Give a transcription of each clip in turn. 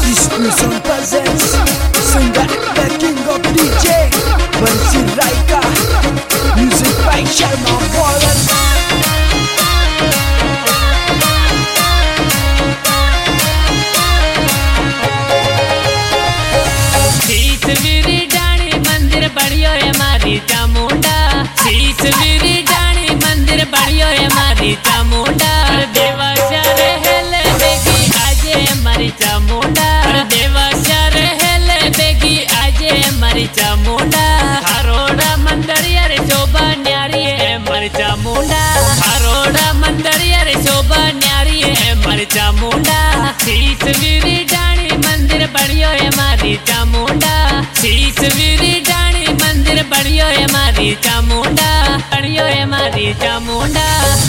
Distribution presents singer the king of DJ Bansi Raika. Music by Sharma Wallace. शीशवीरी डाणी मंदिर बढ़ियो है मारी चामुंडा। शीशवीरी डाणी मंदिर बढ़ियो है मारी चामुंडा। देवा शहर हेले बेगी आजे मारी चामुंडा। देवा शहर हेले बेगी आजे मारी चामुंडा। हरोड़ा मंदिर यार शोभा न्यारी है मारी चामुंडा। हरोड़ा मंदिर यार शोभा न्यारी है मारी चामुंडा। शीशवीरी डाणी मंदिर बढ़ियो है मारी चामुंडा। शीशवीरी डाणी मंदिर बढ़ियो है मारी चामुंडा। बढ़ियो है मारी चामुंडा।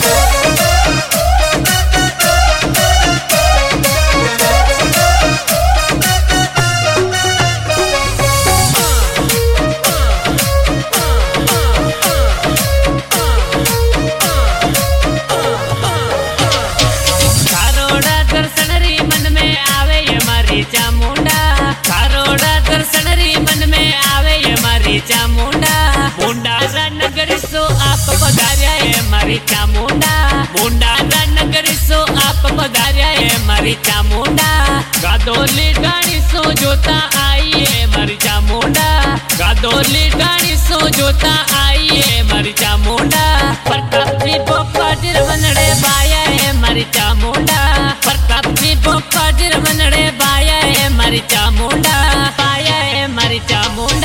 चामुंडा खारोड़ा दर्शन री मन में आवे ये मारी चामुंडा। मुंडा नगर सो आप पधार्या है मारी चामुंडा। मुंडा नगर सो आप पधार्या है मारी चामुंडा। गादोली डाणी सो जोता आई है मारी चामुंडा। गादोली डाणी सो जोता आई है मारी चामुंडा। प्रतापी बोपा जिरवनड़े बाया है मारी चामुंडा। प्रतापी बोपा जिरवनड़े बाया है मारी चामुंडा। पाया है मारी चामुंडा।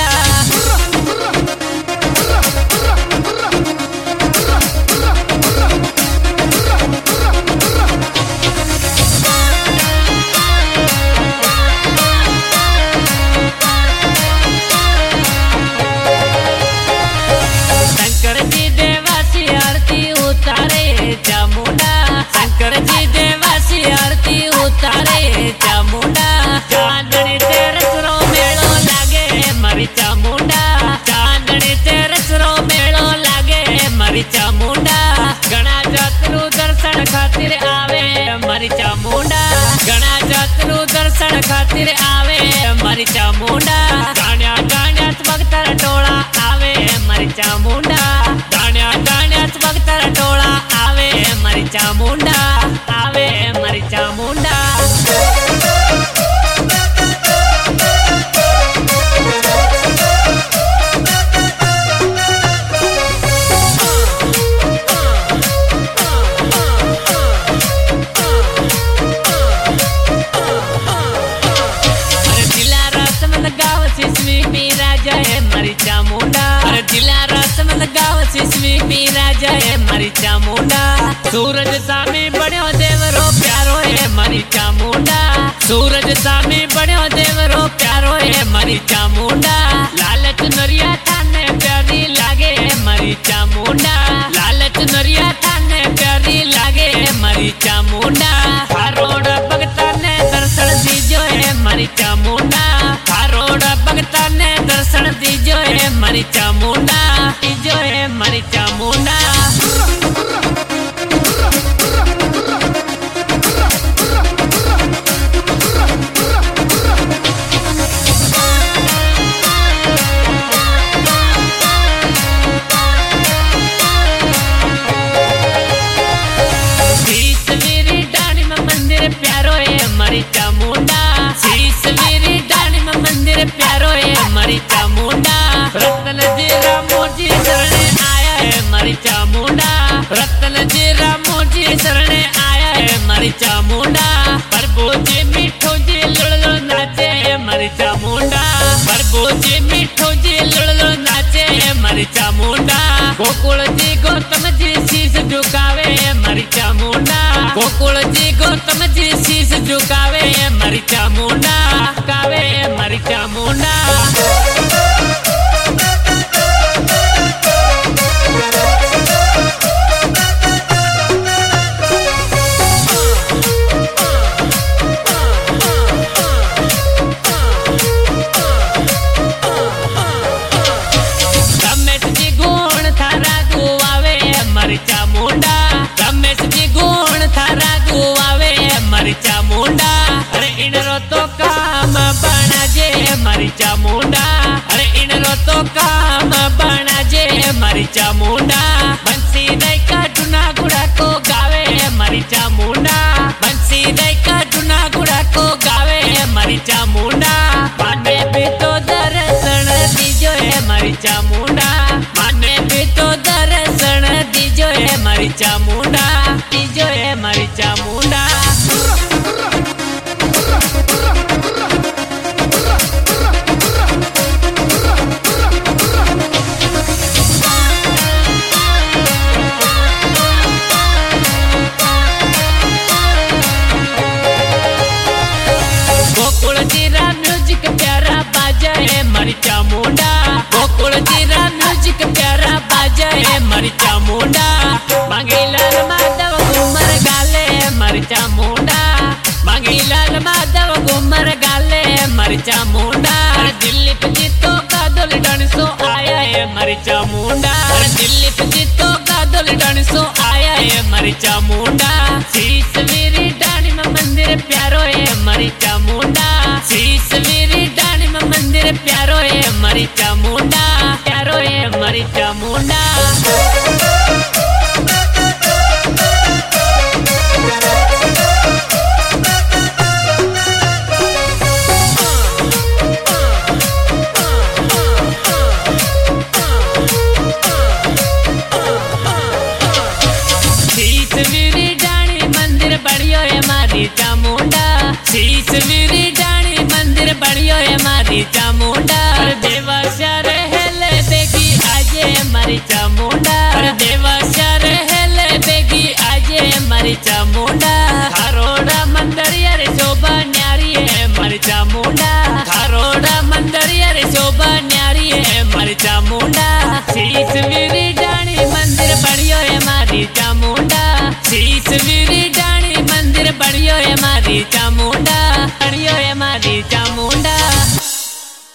शंकर जी देवासी आरती उतारे चामुंडा। शंकर जी देवासी आरती उतारे चामुंडा। चांदनी तेरस रो मेलो लागे मारी चामुंडा। चांदनी तेरस रो मेलो लागे मारी चामुंडा। घना जातरू दर्शन खातिर आवे मारी चामुंडा। घना जातरू दर्शन खातिर आवे मारी चामुंडा। गाण्या गाण्यात भक्तर टोळा आवे मारी चामुंडा। गाण्या गाण्यात भक्तर टोळा आवे मारी चामुंडा। आवे मारी चामुंडा। मारी चामुंडा। सूरज सामी बड़ो देवरो प्यारो है मारी चामुंडा। सूरज सामी बड़ो देवरो प्यारो है मारी चामुंडा। लालच नरिया थाने प्यारी लागे मारी चामुंडा। लालच नरिया थाने प्यारी लागे मारी चामुंडा। हरोड़ा भगता ने दर्शन दीजो है मारी चामुंडा। हरोड़ा भगता ने दर्शन दीजो है मारी चामुंडा। दीजो है मारी चामुंडा। शीशवीरी डाणी में मंदिर प्यारो है मारी चामुंडा। शीशवीरी डाणी में मंदिर प्यारो है मारी चामुंडा। रतन जी रामो जी शरणे आया है मारी चामुंडा। रतन जी रामो जी शरणे आया है मारी चामुंडा। प्रभु जी मिठो जी लुड़ नाचे है मारी चामुंडा। प्रभु जी मिठो जी लुड़ नाचे है मारी चामुंडा। गोकुल जी गौतम जी शीश झुकावे है मारी चामुंडा। गोकुल जी गौतम जी शीश झुकावे है मारी चामुंडा। कावे है मारी चामुंडा। रमेश जी गुण थारा गुआवे मारी चामुंडा। रमेश जी गुण थारा गुआवे मारी चामुंडा। अरे इन रो तो चामुंडा बंसी दई का टुना गुड़ा को गावे मारी चामुंडा बंसी दई का टुना गुड़ा को गावे मारी चामुंडा माने भी तो दर्शन दीजो है मारी चामुंडा माने भी तो दर्शन दीजो है मारी चामुंडा दीजो है मारी चामुंडा। गोकुल जीरा म्यूजिक प्यारा बाजा है मारी चामुंडा गोकुल जीरा म्यूजिक प्यारा बाजा है मारी चामुंडा मांगीलाल माधव घूमर गाले मारी चामुंडा मांगीलाल माधव घूमर गाले मारी चामुंडा दिलीप जीतो का दुल डणसो आया है मारी चामुंडा दिलीप जीतो का दुल डणसो आया है मारी चामुंडा शीश वीरी डाणी में मंदिर प्यारो है मारी चामुंडा शीश वीरी डाणी में मंदिर प्यारो है मारी चामुंडा प्यारो है मारी चामुंडा। शीश वीरी डाणी मंदिर बढ़ियो है मारी चामुंडा शीश वीरी डाणी मंदिर बढ़ियो है मारी चामुंडा देवा शहर हेले बेगी आजे मारी चामुंडा देवा शहर हेले बेगी आजे मारी चामुंडा खारोड़ा मंदिर यार शोभा न्यारी है मारी चामुंडा खारोड़ा मंदिर यार शोभा न्यारी है मारी चामुंडा शीश वीरी डाणी मंदिर बढ़ियो है मारी चामुंडा शीश वीरी डाणी मंदिर बढ़ियो है मारी चामुंडा।